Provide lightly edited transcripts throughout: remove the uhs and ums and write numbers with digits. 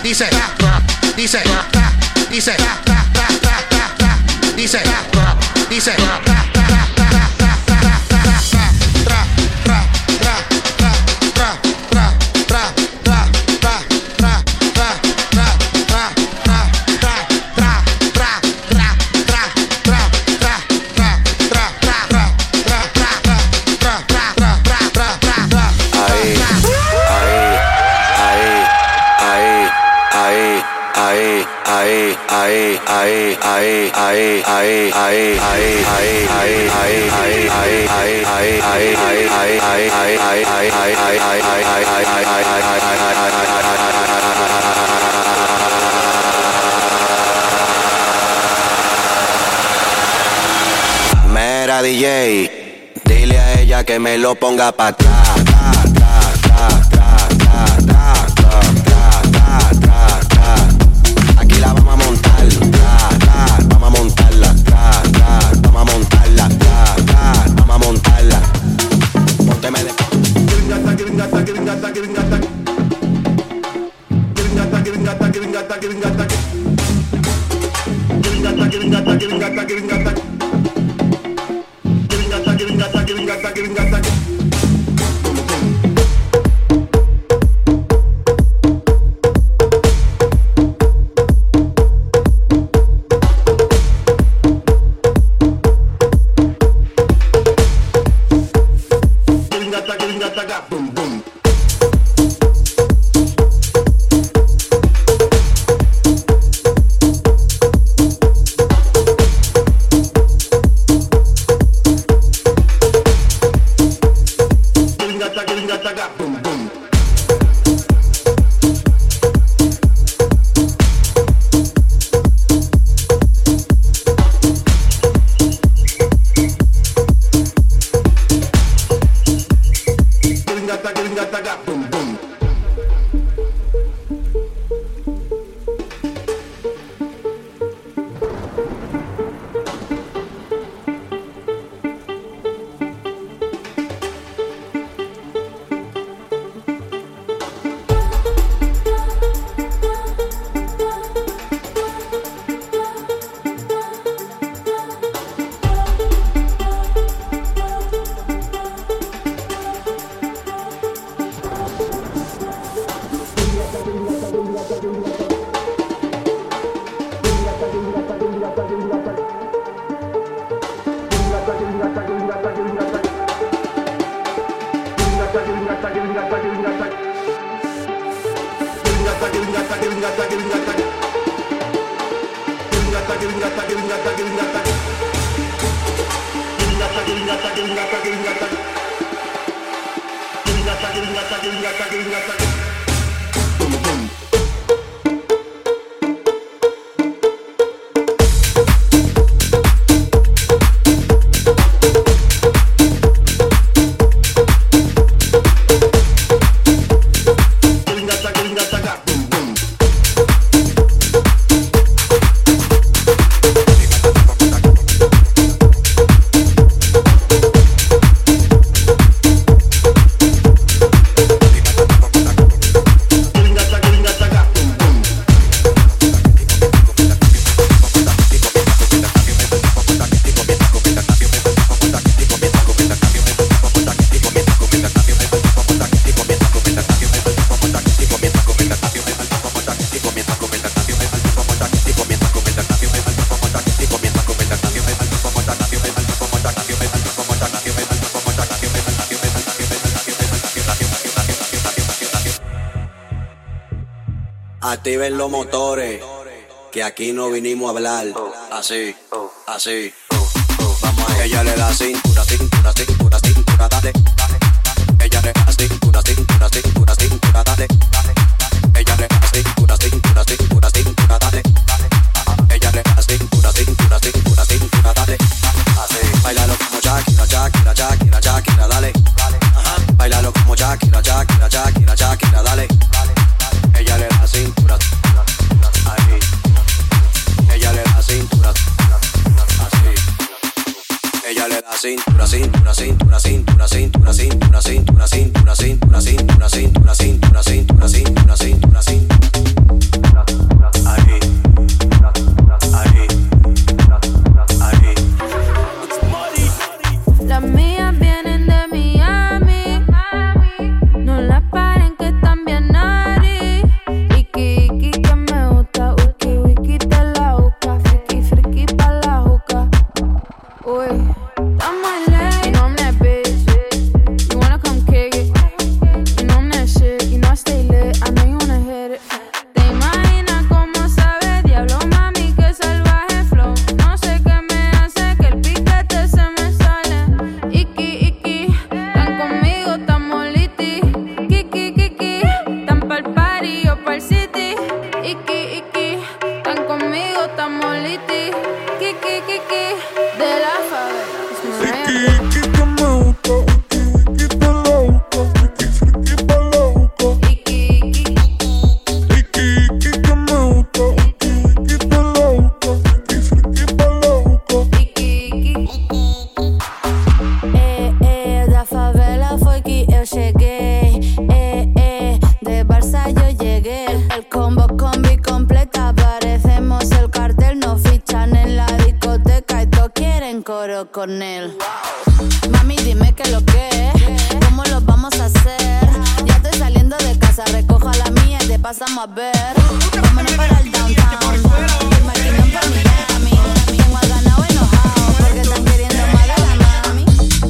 dice, dice, dice, dice, dice. Mira DJ, dile a ella que me lo ponga pa' atrás. Aquí la vamos a montar, vamos a montarla, vamos a montarla, vamos a montarla. Pónteme de activen los motores, que aquí no vinimos a hablar. Así, así. Vamos a ella le da cintura, cintura, cintura, cintura, dale. Ella le da cintura, cintura, cintura, cintura, dale. Ella le da cintura, cintura, cintura, cintura, dale. Ella le da cintura, cintura, cintura, cintura, dale. Así. Bailalo como Shakira, Shakira, Shakira, Shakira, dale. Bailalo como Shakira, Shakira, Shakira, Shakira, dale. Ella le da cintura, ahí. Ella le da cintura, así. Ella le da cintura, cintura, cintura, cintura, cintura, cintura, cintura, cintura, cintura, cintura, cintura, cintura, cintura, cintura, cintura, cintura. Están conmigo, estamos liti. Kiki, de la favela. Iki, que me gusta. Iki, pa' loco. Iki, pa' loco. Iki, que me gusta. Iki, pa' loco. Iki, pa' loco. Da favela foi que eu cheguei. De Barça yo llegué. El combi completa, parecemos el cartel. Nos fichan en la discoteca y todos quieren coro con él. Mami, dime qué lo que es, cómo lo vamos a hacer. Ya estoy saliendo de casa, recojo a la mía y te pasamos a ver. Vámonos para el downtown, el maquinón pa' Miami. Tengo a ganado enojado porque están queriendo más de la mami.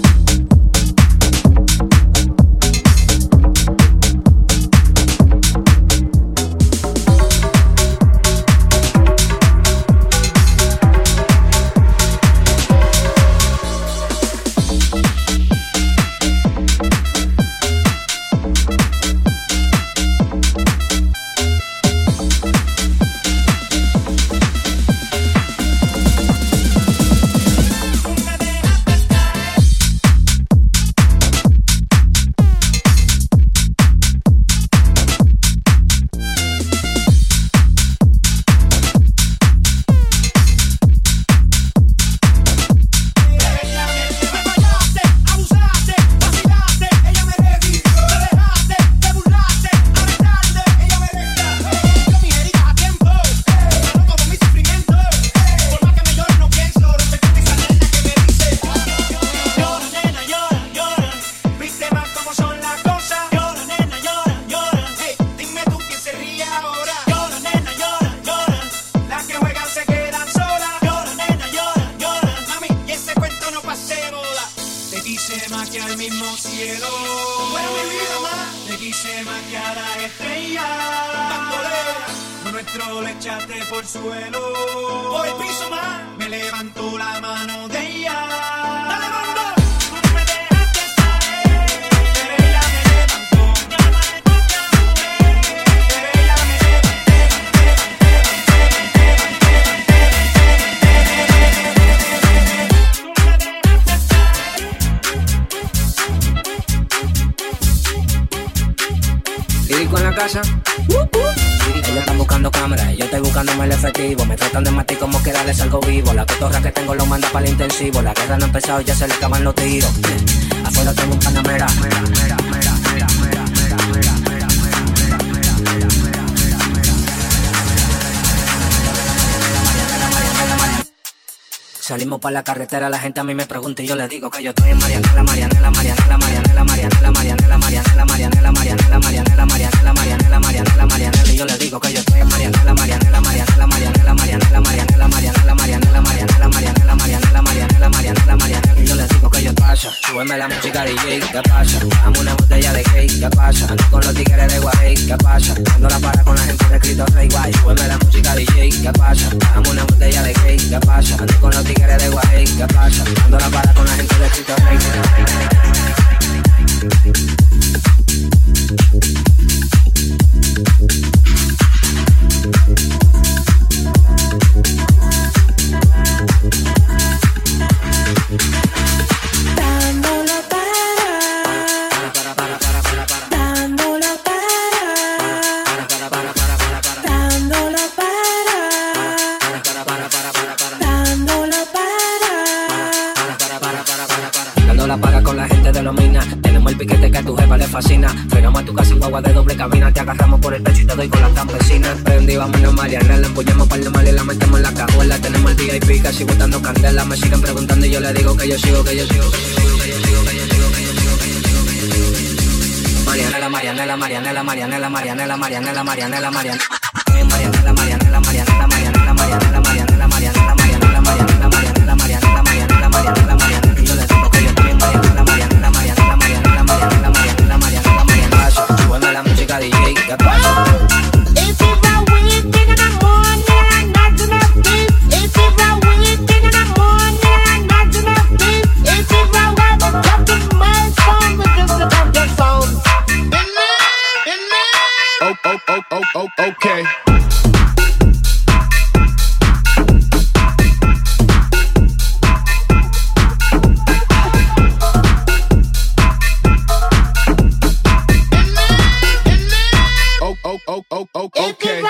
Ellos están buscando cámaras, yo estoy buscándome el efectivo. Me tratan de matar como quiera les salgo vivo. La cotorra que tengo lo manda para el intensivo. La guerra no ha empezado, ya se le acaban los tiros. Afuera tengo un panamera. Salimos para la carretera, la gente a mí me pregunta y yo les digo que yo estoy en Marianela. Y yo les digo que yo estoy en Marianela. Y yo les digo que yo pasa, súbeme la música DJ, ¿qué pasa? Dame una botella de cake, ¿qué pasa? Ando con los tigres de Guay, ¿qué pasa? Ando la para con la gente de Cristo Rey Guay. Súbeme la música DJ, ¿qué pasa? Dame una botella de cake, ¿qué pasa? Ando con los tigres de Guay, ¿qué pasa? Ando la para con la gente de Cristo Rey. Fascina, frenamos a tu casa en guagua de doble cabina. Te agarramos por el pecho y te doy con las campesinas. Prendí, vámonos Marianela, empuñamos par de mal y la metemos en la cajuela. Tenemos el VIP casi botando candela. Me siguen preguntando y yo les digo que yo sigo. Marianela. Súbeme la música DJ, ¿qué pasa? Okay. Okay.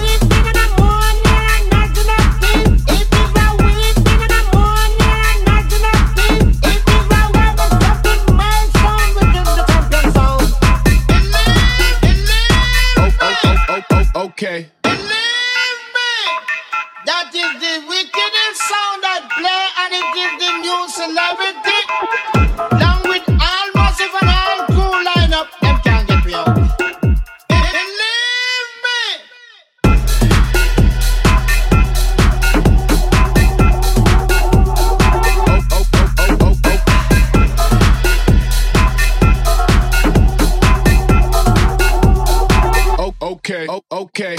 Okay. Believe me, that is the wickedest sound that play, and it gives the new celebrity. Along with all massive and all cool lineup, them can't get me out. Believe me. Okay. Okay.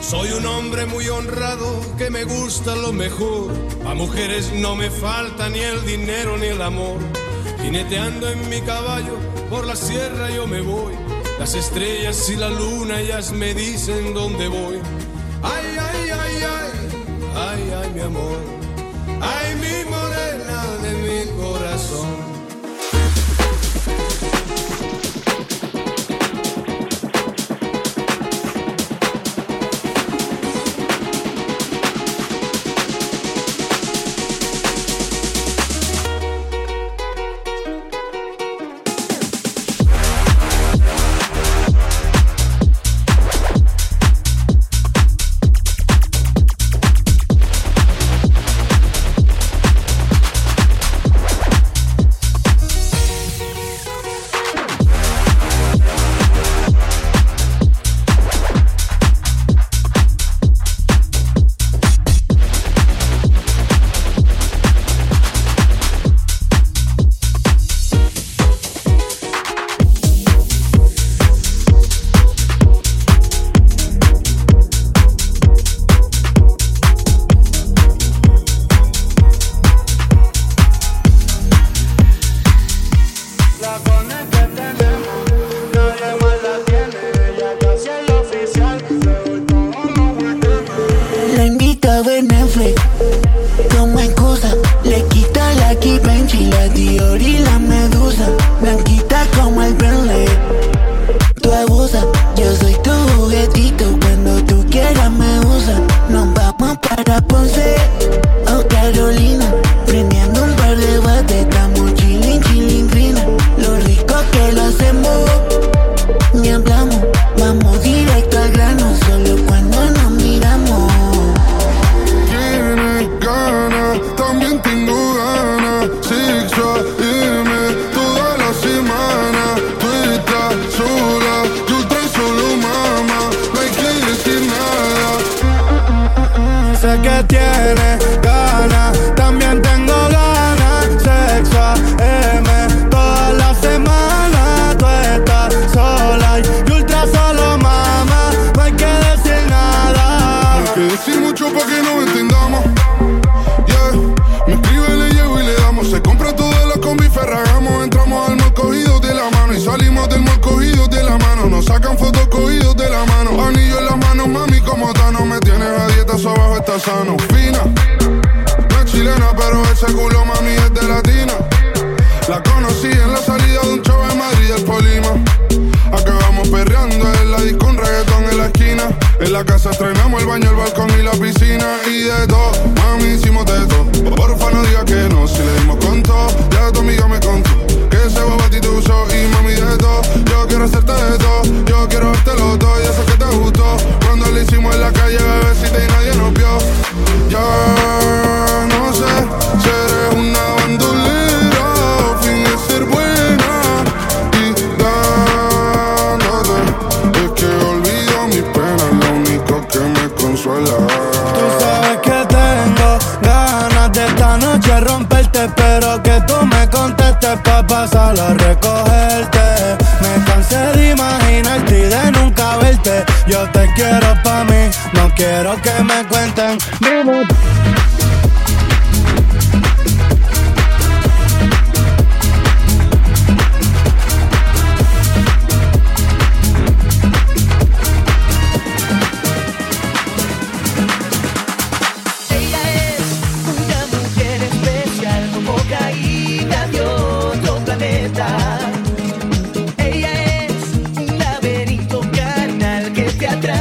Soy un hombre muy honrado que me gusta lo mejor. A mujeres no me falta ni el dinero ni el amor. Jineteando en mi caballo por la sierra yo me voy. Las estrellas y la luna ellas me dicen dónde voy. Ay, ay, ay, ay, ay, ay, mi amor. Ay, mi morena de mi corazón.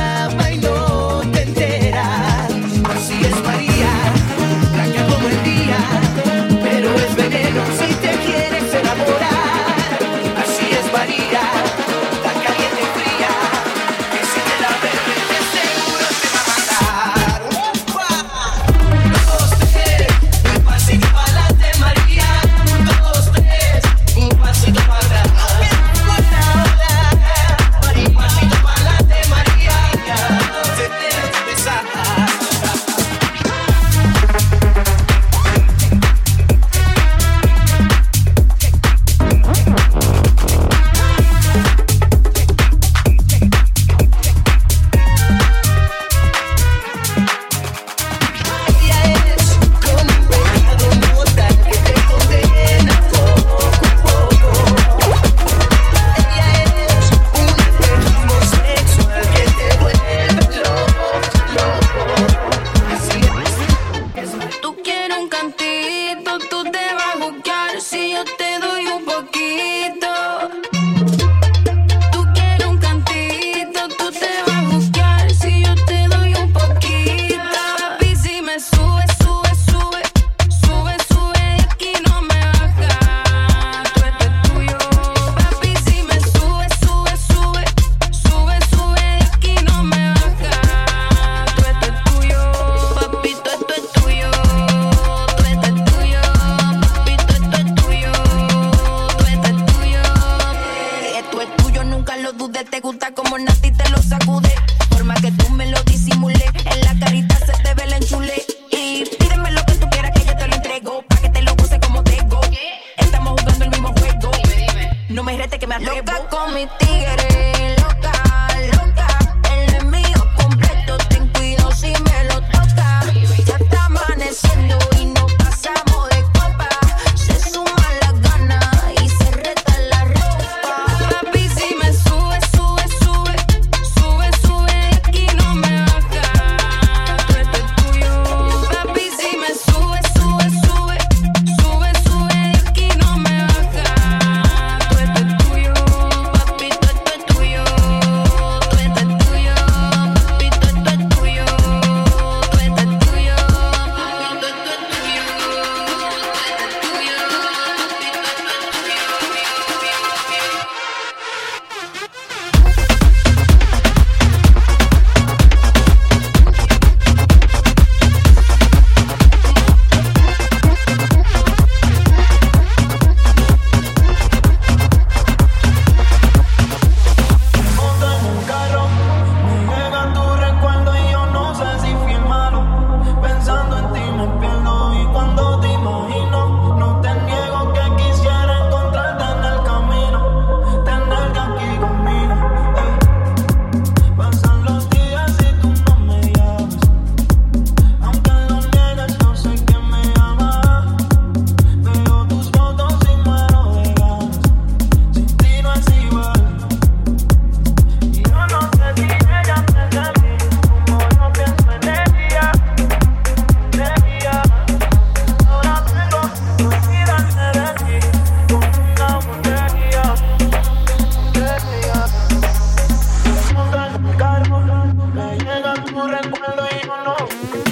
Así es María, blanca como el día. sacude. Forma que tú me lo disimulé. En la carita se te ve el enchule. Y pídeme lo que tú quieras que yo te lo entrego. Pa' que te lo goce como tengo. Estamos jugando el mismo juego. No me rete que me atrevo. Loca con mi tigre, loca, loca. Él es mío completo, ten cuidado si me lo toca. Ya está amaneciendo y no pasamos de copa. Se suman las ganas y se reta la ropa. Papi, si me sube, sube, sube. Sube, sube, de aquí no me baja. Tú eres tuyo. Papi, si me sube, sube, sube. Sube, sube, de aquí no me baja. Tú eres tuyo. Papi, tú eres tuyo. Tú eres tuyo. Papi, tú eres tuyo. Tú eres tuyo. Papi, tú eres tuyo. Tú eres tuyo. Monto en un carro, me llega tu recuerdo y yo no sé si fui el malo. Pensando en ti me pierdo y cuando te imagino, no te niego que quisiera encontrarte en el camino, tenerte aquí conmigo. Pasan los días y tú no me llamas, aunque lo niegues yo sé que me amas. Veo tus fotos y muero de ganas, sin ti no es igual. Y yo no sé si ella piensa en mí, como yo pienso en ella, Ahora tengo que olvidarme de ti, con una botella, Monto en el carro, me llega tu recuerdo y yo no.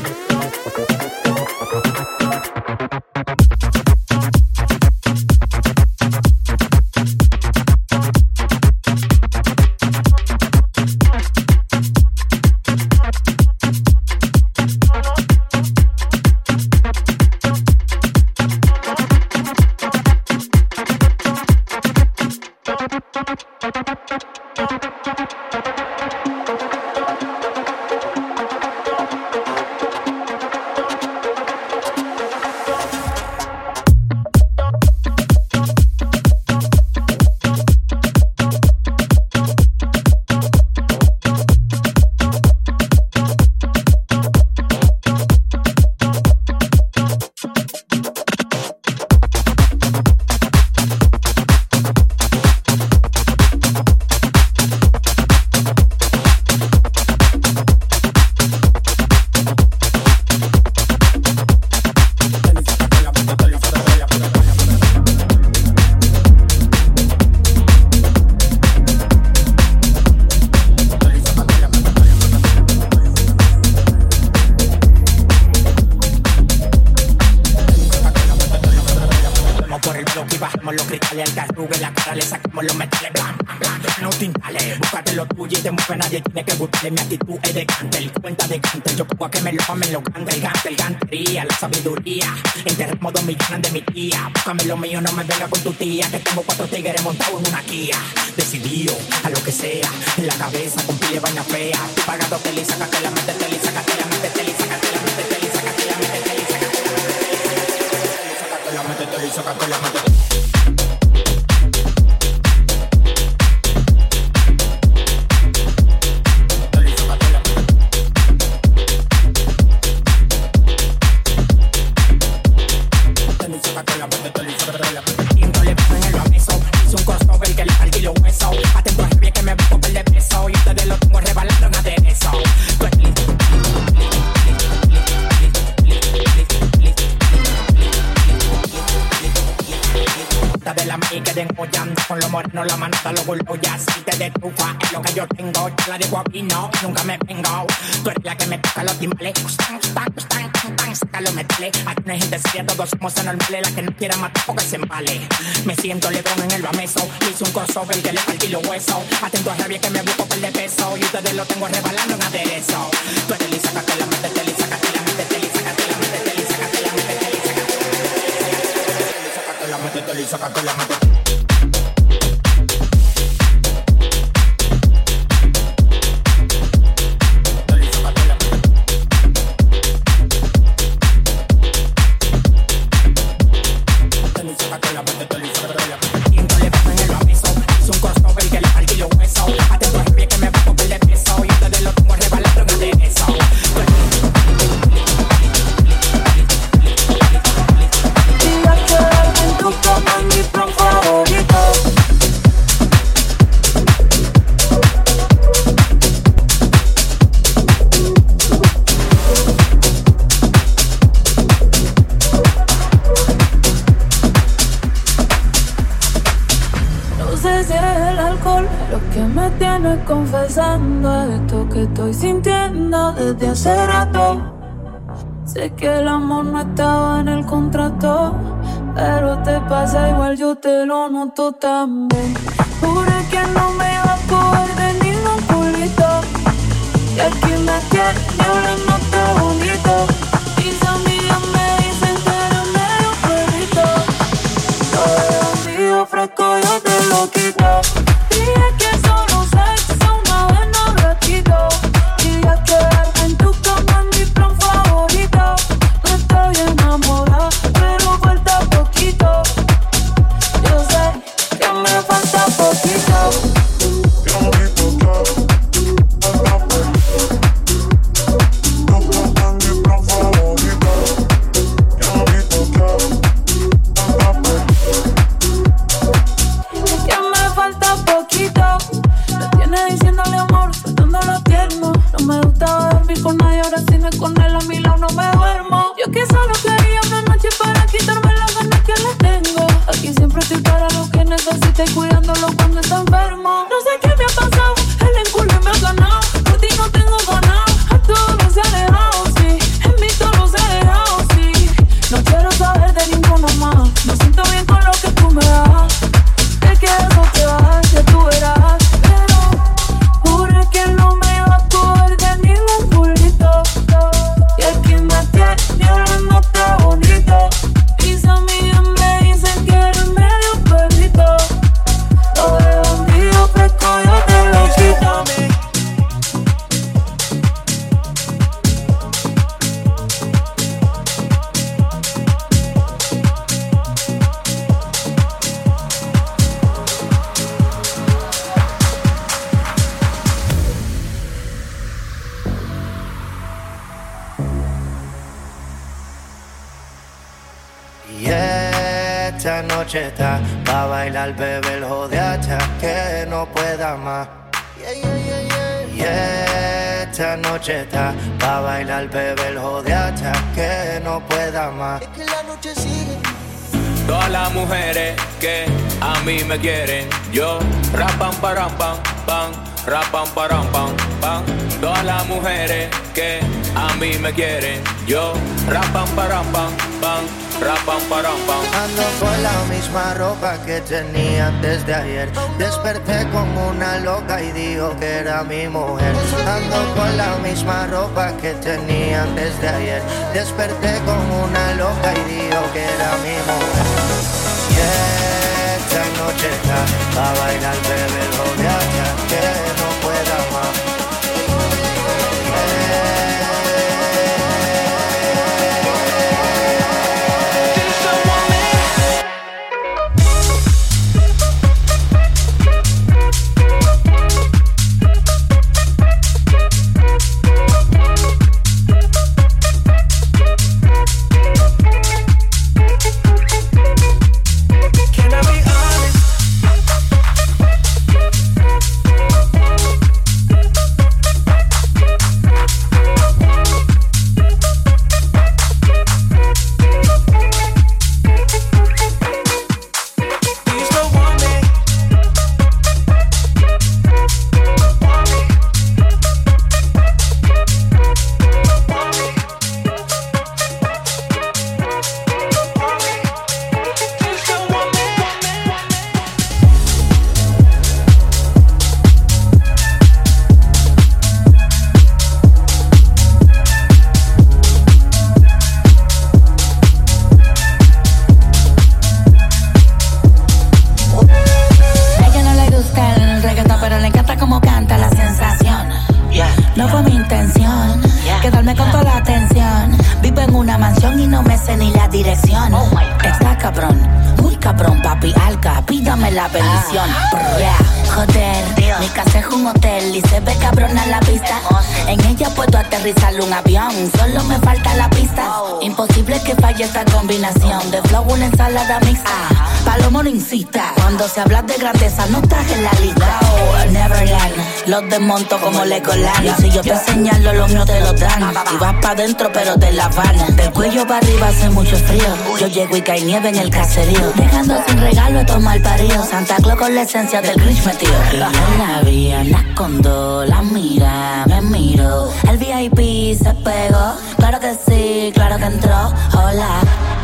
Vamos por el bloque y bajamos los cristales al carrugue, la cara le sacamos los metales, blan, blan, blan. No te instales, búscate lo tuyo y te mueve, nadie tiene que gustarle. Mi actitud es de cante, cuenta de cante. Yo pongo a que me lo amen los gantes, el gantería, la sabiduría. Enterramos 2 millones de mi tía. Búscame lo mío, no me venga con tu tía, que tengo 4 tigres montados en una Kia. Decidido a lo que sea, en la cabeza con pile vaina fea. Tú pagado tele y sácate la mente, tele y sácate la mente, tele y sácate la mente, tele y sácate la mente, tele y sácate la mente, tele y sácate la mente, tele y sácate la mente. Con los morenos la manota lo burlo ya aceite de trufa es lo que yo tengo, yo la digo aquí no, nunca me vengo. Tú eres la que me toca los timbales, saca los metales. Aquí no hay gente seria, todos somos anormales. La que no quiera matar porque se embale. Me siento Lebron en el bameso, hice un crossover que le partí los huesos. Atento a rabia que me busco per de peso y ustedes lo tengo rebalando en aderezo. Tú eres Lisa, sácate la mente, Teli, sácate la mente, Teli, sácate la mente, Teli, sácate la mente, Teli, sácate la mente, Teli, sácate la mente. Sígueme confesando esto que estoy sintiendo desde hace rato. Sé que el amor no estaba en el contrato, pero te pasa igual, yo te lo noto también. Juré que no me iba a coger de ningún culito, y aquí me tiene hablándote bonito. Mis amigas me dicen que eres medio perrito. Lo de mío fresco yo te lo quito. Dije que solo sexo una vez no repito, y ya quedarme en tu cama es mi plan favorito. No estoy enamorada, pero falta poquito. Yo sé que me falta poquito. Con él a mi lado no me duermo. Yo que solo quería una noche para quitarme las ganas que le tengo. Aquí siempre estoy para lo que necesite, cuidándolo cuando está enfermo. No sé qué me ha pasado, el enculo me ha ganado. Por ti no tengo ganas, a todos se ha dejado, sí. En mí todo se ha dejado, sí. No quiero saber de ninguno más. Me siento bien con lo que tú me das. Sé que eso te va, que tú verás. Pero juré que no me iba a coger de ningún culito. Y aquí me tiene hablándote bonito. Mis amigas me dicen que eres medio perrito. Lo de bandido fresco yo te lo quito. Y esta noche está pa' bailar, bebé, el jodeacha que no pueda más. Y esta noche está pa' bailar, bebé, el jodeacha que no pueda más. Es que la noche sigue. Todas las mujeres que a mí me quieren, yo rapam param pam pam, rapam param pam pam. Todas las mujeres que a mí me quieren, yo rapam param pam pam, rapam param pam. Ando con la misma ropa que tenía antes de ayer. Desperté como una loca y dijo que era mi mujer. Ando con la misma ropa que tenía antes de ayer. Desperté como una loca y dijo que era mi mujer. Y esta noche está pa' bailar, bebé, el jodeacha que no pueda más. La bendición, joder, mi casa es un hotel y se ve cabrona la vista. En ella puedo aterrizar un avión. Solo me falta la pista. Imposible que falle esta combinación de flow, una ensalada mixta. Palomo no insista. Cuando se habla de grandeza no estás en la lista. Neverland, los desmonto como Legoland. Y si yo te señalo, los míos te lo dan. Y vas pa' dentro pero te la van. Del cuello para arriba hace mucho frío. Yo llego y cae nieve en el caserío. Dejando sin regalo a tomar parido. Santa Claus con la esencia del Grinch metido. En la vía, la escondo, la mira, me miro. El VIP se pegó. Claro que sí, claro que entró. Hola,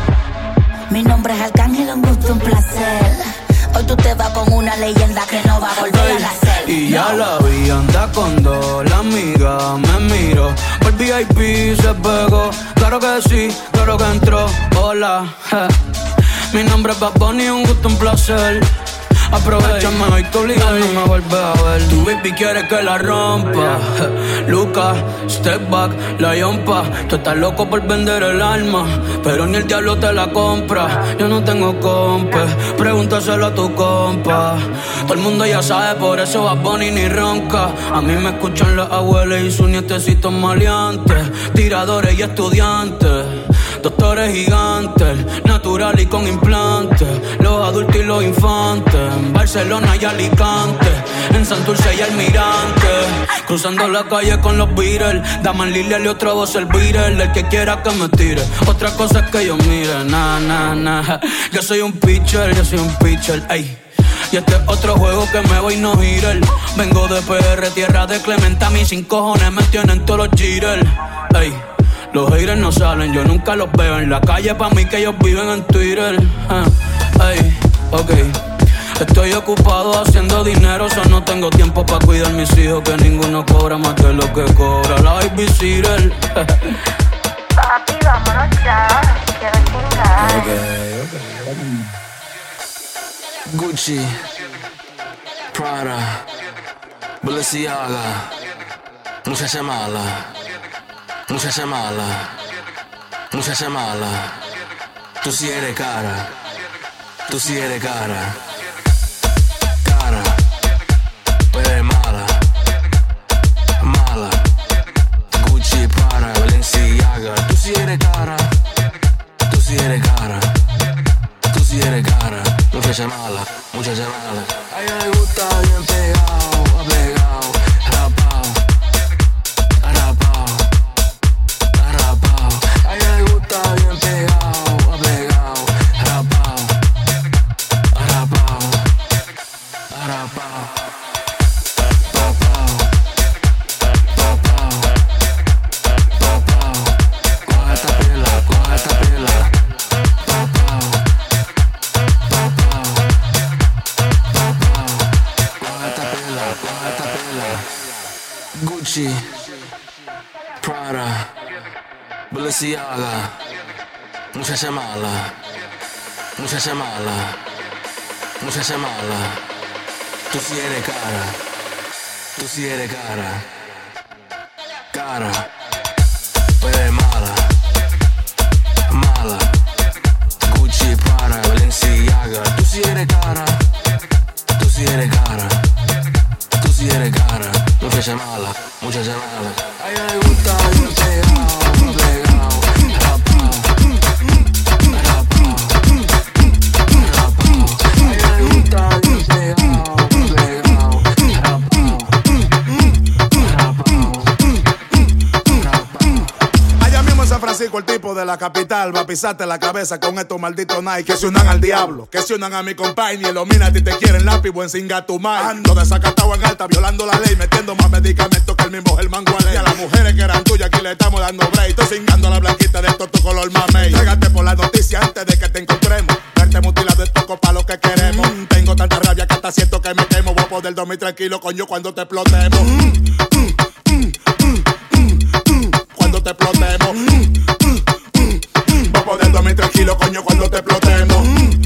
mi nombre es Arcángel, un gusto, un placer. Hoy tú te vas con una leyenda que no va a volver a nacer. Y ya la vi, anda con dos, la amiga me miró. Por VIP se pegó, claro que sí, claro que entró. Hola, mi nombre es Bad Bunny, un gusto, un placer. Aprovechame hoy que obligado no me vuelves a ver. Tu baby quiere que la rompa. Luca, step back, la yompa. Tú estás loco por vender el alma, pero ni el diablo te la compra. Yo no tengo compa, pregúntaselo a tu compa. Todo el mundo ya sabe, por eso Bad Bunny ni ronca. A mí me escuchan las abuelas y sus nietecitos maleantes. Tiradores y estudiantes, doctores gigantes, natural y con implantes. Los adultos y los infantes, en Barcelona y Alicante, en Santurce y Almirante. Cruzando la calle con los Beatles, Daman Lilial y otra voz el Beatle. El que quiera que me tire, otra cosa es que yo mire. Yo soy un pitcher, ey. Y este es otro juego que me voy no girar. Vengo de PR, tierra de Clementa. Mis 5 cojones me tienen todos los jitters, ey. Los haters no salen, yo nunca los veo en la calle. Pa' mí que ellos viven en Twitter. Ey, ok. Estoy ocupado haciendo dinero, so no tengo tiempo pa' cuidar mis hijos, que ninguno cobra más que lo que cobra la babysitter. Papi, vámonos ya, quiero chingar. Ok. Gucci, Prada, Balenciaga, muchacha mala, muchacha mala, muchacha mala. Tú sí eres cara, tú sí eres cara. Pero eres mala, mala. Gucci, Prada, Balenciaga. Tú sí eres cara, tú sí eres cara, tú sí eres cara. Muchacha mala, muchacha mala. A ella le gusta bien pegado, apegado, rapao, rapao, rapao. A ella le gusta bien pegado, apegado, rapao, rapao, rapao. Gucci, Prada, Balenciaga. Muchacha mala, muchacha mala, muchacha mala. Tú sí eres cara, tú sí eres cara. Cara, pero eres mala, mala. Gucci, Prada, Balenciaga. Tú sí eres cara, tú sí eres cara, tú sí eres cara. Muchacha mala, muchacha mala. A ella le gusta bien pegado, pegado, rapao, rapao, rapao. A ella le gusta bien pegado, pegado, rapao, rapao, rapao. Allá mismo en San Francisco, el tipo de la capital va a pisarte la cabeza con estos malditos Nike que se unan al diablo, que se unan a mi compay. Ni los minas ti te quieren lápiz, buen singa tu mai. Ando desacatado en alta, violando la ley, metiendo más medicamentos que el mismo Germán Gualey. Y a las mujeres que eran tuyas, aquí le estamos dando break. Estoy cingando a la blanquita de esto tu color mamey. Llégate por la noticia antes de que te encontremos. Verte mutilado es poco pa' lo que queremos. Tengo tanta rabia que hasta siento que me quemo. Voy a poder dormir tranquilo, coño, cuando te explotemos. Cuando te explotemos. Voy a poder dormir tranquilo, coño, cuando te explotemos.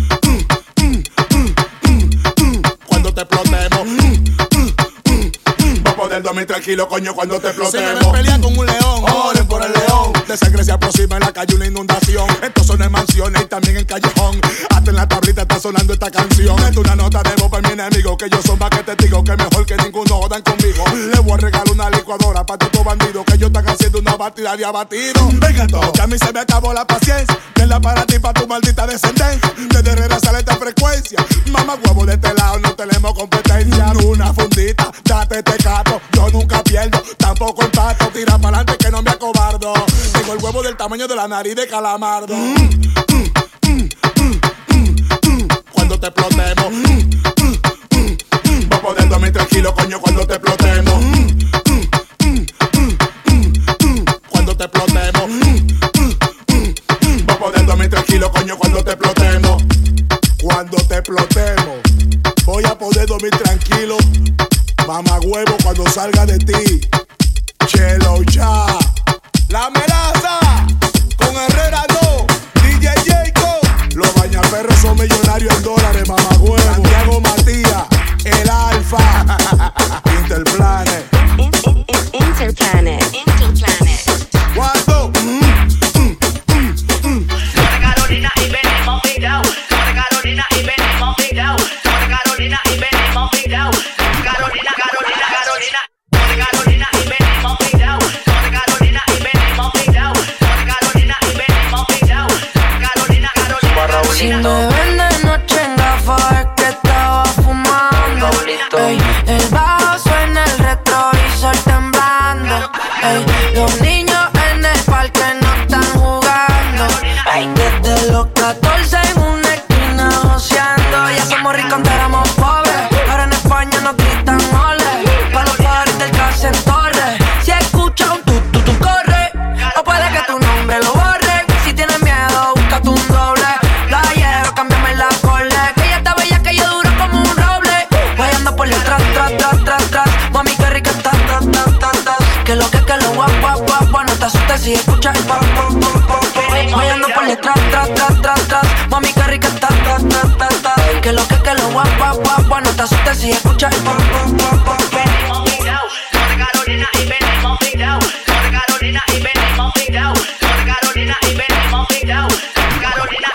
Cuando te explotemos. Voy a poder dormir tranquilo, coño, cuando te explotemos. Si me ven pelear con un león, oren por el león. De sangre se aproxima en la calle una inundación. Esto son en mansiones y también en callejón. Hasta en la tablita está sonando esta canción. Esto es una nota de voz para mi enemigo, que yo son más que testigos, que mejor que ninguno jodan conmigo. Le voy a regalar una licua licuadora para estos bandidos que ellos están haciendo una batida de abatido. Venga todo, que a mí se me acabó la paciencia. Mierda para ti, para tu maldita descendencia. Desde Herrera sale esta frecuencia. Mamá huevo de este lado, no tenemos competencia. Una fundita, date este gato. Yo nunca pierdo, tampoco empato. Tira para adelante que no me acobardo. Tengo el huevo del tamaño de la nariz de calamardo. Cuando te explotemos, va a poder dormir tranquilo, coño, cuando te explotemos. Cuando te explotemos, va a poder dormir tranquilo, coño, cuando te explotemos. Cuando te explotemos, voy a poder dormir tranquilo, mamá huevo, cuando salga de ti. Chelo ya, la melaza, con Herrera 2, DJ Jacob. Los bañaperros son millonarios en dólares, mamá huevo. Santiago Matías, el Alfa, Interplanet. Interplanet. ¿Cuándo? Carolina y venimos picados. Carolina y venimos picados. Carolina y venimos picados. Carolina y venimos picados. Carolina y venimos picados. Carolina y venimos picados. Si me ven de noche en gafas es que estaba fumando. Ey, el bajo suena, el retrovisor temblando. Ey, los niños en el parque no están jugando. Ey, desde los 14 en una esquina joseando. Ya somos ricos, antes éramos pobres. Ahora en España nos gritan ole. Pa' los padres del cárcel en torre. Si escuchas un tu corre. O puede que tu nombre lo borre. Si tienes miedo, búscate un doble. Cámbiame la cole, que ella está bella, que yo duro como un roble. Vayando por detrás, tras. Mami, qué rica está, que lo guap, no te asustes si escuchas el pop. Vayando por detrás, tras. Mami, qué rica está, que lo guap, no te asustes si escuchas el pop. Venimos picados, Carolina y venimos picados. Carolina y venimos picados. Carolina y venimos picados. Carolina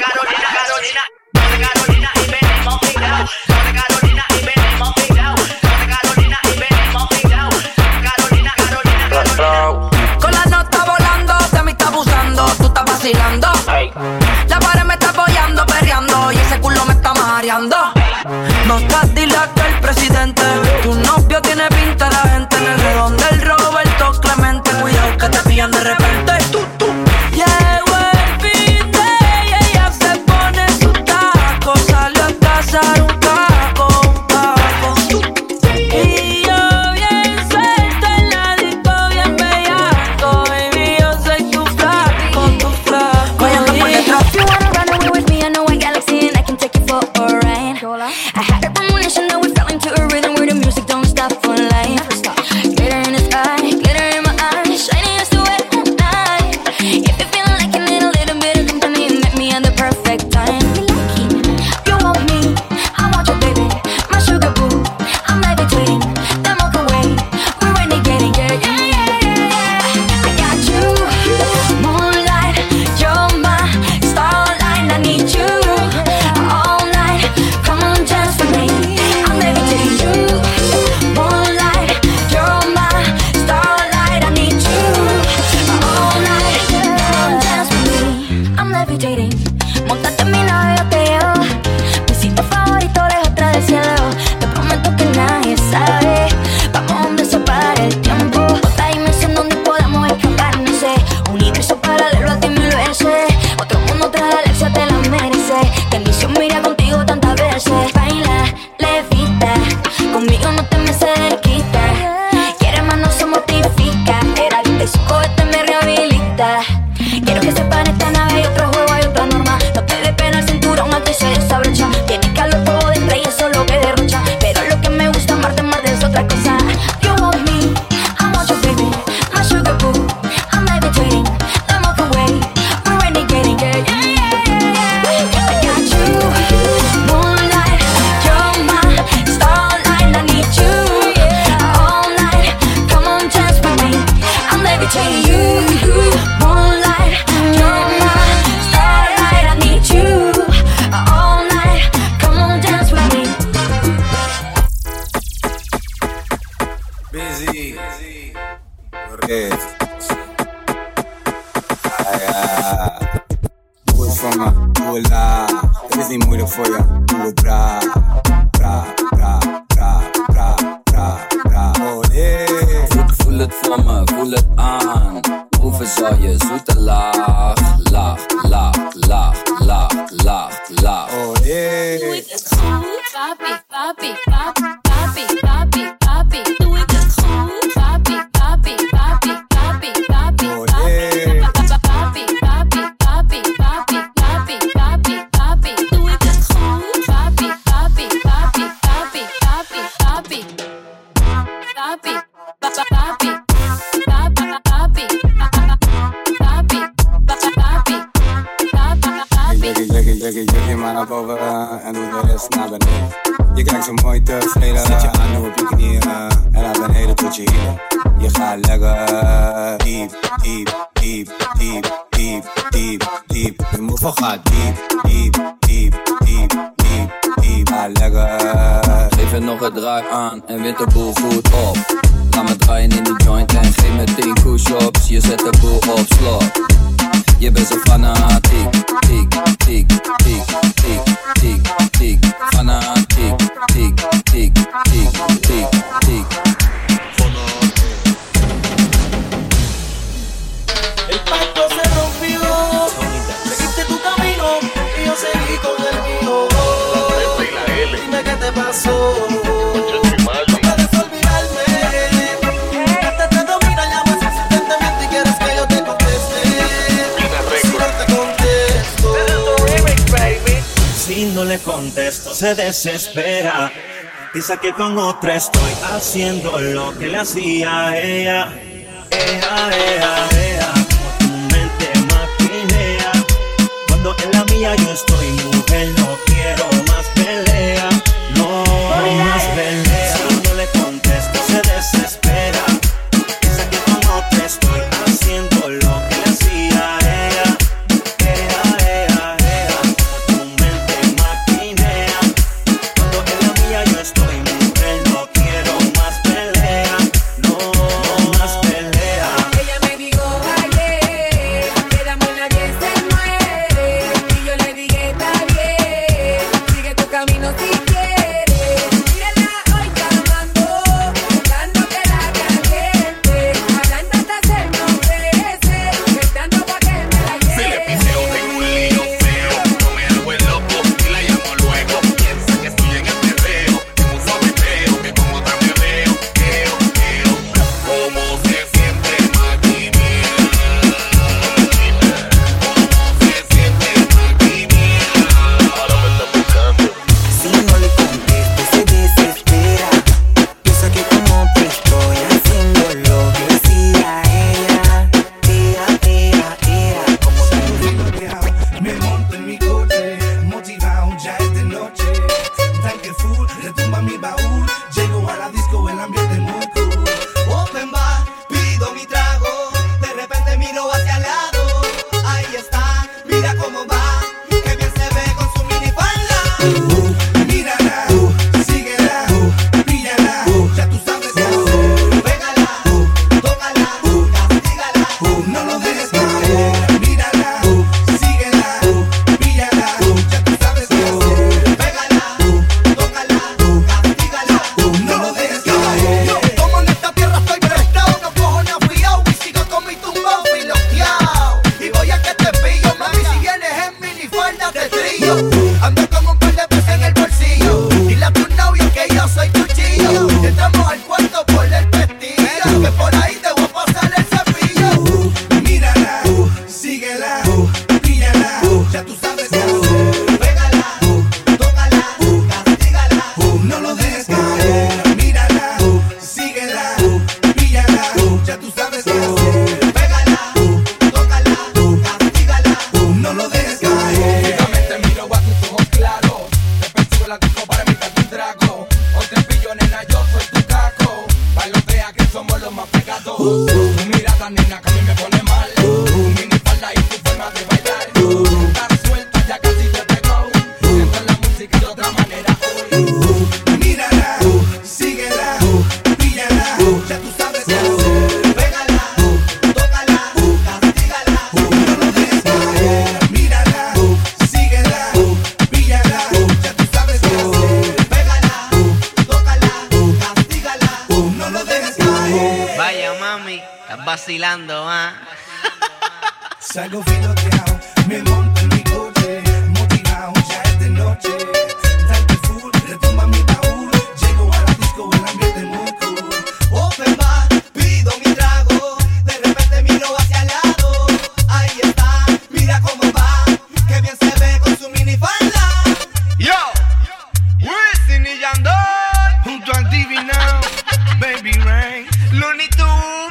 y venimos picados. Carolina y venimos picados. Carolina y venimos picados. Carolina. Con la nota volando, de mí está abusando, tú estás vacilando. La pared me está apoyando, perreando y ese culo me está mareando. Más Cadillac que el presidente. Tu novio tiene pinta de gente en el redón del Roberto Clemente. Cuidado que te pillan de repente. Llegó el fin de y ella se pone su taco. Salió a cazar un caco. Y yo bien suelto en la disco, bien bellaco. Baby, yo soy tu flaco. Vayando por detrás. If you wanna run away with me, I know a galaxy and I can take you for a ride. I had a premonition that we fell into a rhythm where the music don't stop for life. Glitter in the sky, glitter in my eyes, shining as the wet night. If you're feeling like you need a little bit of company, you met me at the perfect time. You want me, I want you, baby, my sugar boo. I'm levitating, the Milky Way, we're renegading, yeah. I got you, moonlight, you're my starlight. I need you all night. Come on, dance with me. I'm levitating you, moonlight, you're my starlight. I need you all night. Come on, dance with me. I'm levitating. Montate en mi nave, yo te llevo. Mi sitio favorito lejos atrás del cielo. Te prometo que nadie sabe. Vamos donde se pare el tiempo. Otra dimensión donde podamos escapar, no sé. Universo paralelo a ti mil veces. Otro mundo, otra galaxia te la merece. Qué misión mira contigo tantas veces. Baila, levita. Conmigo no te me cerquita. Quieres más, no se mortifica. Era vida y su cohete me rehabilita. Quiero que sepan esta nave hay otro juego, hay otra norma. No te dé pena el cinturón, aquí se desabrocha. Tienes calor, fuego dentro y eso es lo que derrocha. Pero lo que me gusta amarte es otra cosa. You want me, I want you, baby, my sugar boo. I'm levitating, the Milky Way, we're renegading, yeah. I got you, moonlight, you're my starlight. I need you all night. Come on, dance with me. I'm levitating you, moonlight, you're my starlight. I need you all night. Come on, dance with me. Busy. it. Doe het voor me, doe het laag. Het is niet moeilijk voor je, doe het braaf. Braaf, braaf, braaf, braaf, braaf, braaf. Oh yeah. Voel het voor me, voel het aan. Proeven zal je zoete laag. Laag, laag, laag, laag, laag, laag. Oh yeah. Doe ik het goed? Papi, papi, papi, papi, papi, papi. Doe ik het goed? Papi, papi, papi, papi, papi, oh yeah. Papi, papi, papi, papi, papi, papi, papi. Doe ik het goed? Papi, papi, papi, papi, papi, papi. Papi, papi, papi, papi, je maar naar boven en doe de rest naar beneden. Je kijkt zo mooi tevreden, zet je handen op je knieën en naar beneden tot je hielen. Je gaat lekker diep, diep, diep, diep, diep, diep, diep. Je move gaat diep, diep, diep, diep, diep, diep. Ga lekker. Geef er nog een draai aan en wint de boel goed op. Laat me draaien in de joint en geef me 10 push-ups. Je zet de boel op slot. Je bent zo fanatiek, tiek, tiek, tiek, tiek, tiek, tiek. Fanatiek, tiek, tiek, tiek, tiek, tiek. El pacto se rompió, seguiste tu camino y yo seguí con el mío. Dime qué te pasó. Si no le contesto, se desespera. Piensa que con otra estoy haciendo lo que le hacía a ella. Como tu mente maquinea. Cuando en la mía yo estoy, mujer, no quiero más pelea. No más pelea. Si no le contesto, se desespera. Piensa que con otra estoy haciendo lo que le hacía a ella. Estoy mujer, no quiero más pelea, no más pelea. Ella me dijo ayer, que el amor nadie se muere. Y yo le dije está bien, sigue tu camino si quieres. Mírala hoy llamando, dándote la caliente. Hablando hasta hacerme ofrecer, gritando pa' que me la lleve. Si le piseo tengo un lío feo, no me hago el loco y la llamo luego. Piensa que estoy en el perreo. Que con otra me veo, cómo se siente Maquimia, cómo se siente Maquimia. Ahora me están buscando. Si no le contesto se desespera. Piensa que con otra estoy haciendo lo que hacía a ella. Como tú me monto en mi coche, motivado ya es de noche. Tanque full, retumba mi baúl. Llego a la disco, el ambiente muy cool. Open bar, pido mi trago. De repente miro hacia el lado. Ahí está, mira cómo va. Que bien se ve con su minifalda. Mírala, síguela, píllala. Ya tú sabes qué hacer. Pégala, tócala, castígala. No lo dejes caer. Mírala, síguela, píllala. Ya tú sabes qué hacer. Pégala, tócala, castígala. No lo dejes caer. Yo, como en esta tierra estoy prestado, no cojo ni afiao y sigo con mi tumbao filoteao. Y voy a que te pillo, mami, si vienes en minifalda te trillo. Ando con un par de pesos en el bolsillo. Dile a tu novio que yo soy cuchillo. Entramos al cuarto por el pestillo, que por ahí te voy a pasar el cepillo. Mírala, síguela, píllala. Ya tú sabes qué hacer. Pégala, tócala, castígala. No lo dejes caer. Mírala, síguela, píllala. Ya tú sabes qué hacer. Pégala, tócala, castígala. No lo dejes caer. Fijamente miro a tus ojos claros. Te persigo la disco para invitarte un trago. Hoy te pillo, nena, yo soy tu caco. Bailotea que somos los más pegados. Tu mirada, nena, que a mí me pone mal. Tu minifalda y tu forma de bailar. Estar suelta ya casi te pegó. Siento la música de otra manera hoy. Mírala, síguela, píllala. Ya tú sabes qué hacer. Pégala, vacilando, ¿ah? Salgo filoteado, me monto en mi coche, motivado, ya es de noche. Tanque full, retumba mi baúl, llego a la disco, el ambiente muy cool. Open bar, pido mi trago, de repente miro hacia el lado. Ahí está, mira cómo va, que bien se ve con su minifalda. Yo, Wisin y Yandel, junto al Divinao, Baby Rain, Looney Tunes.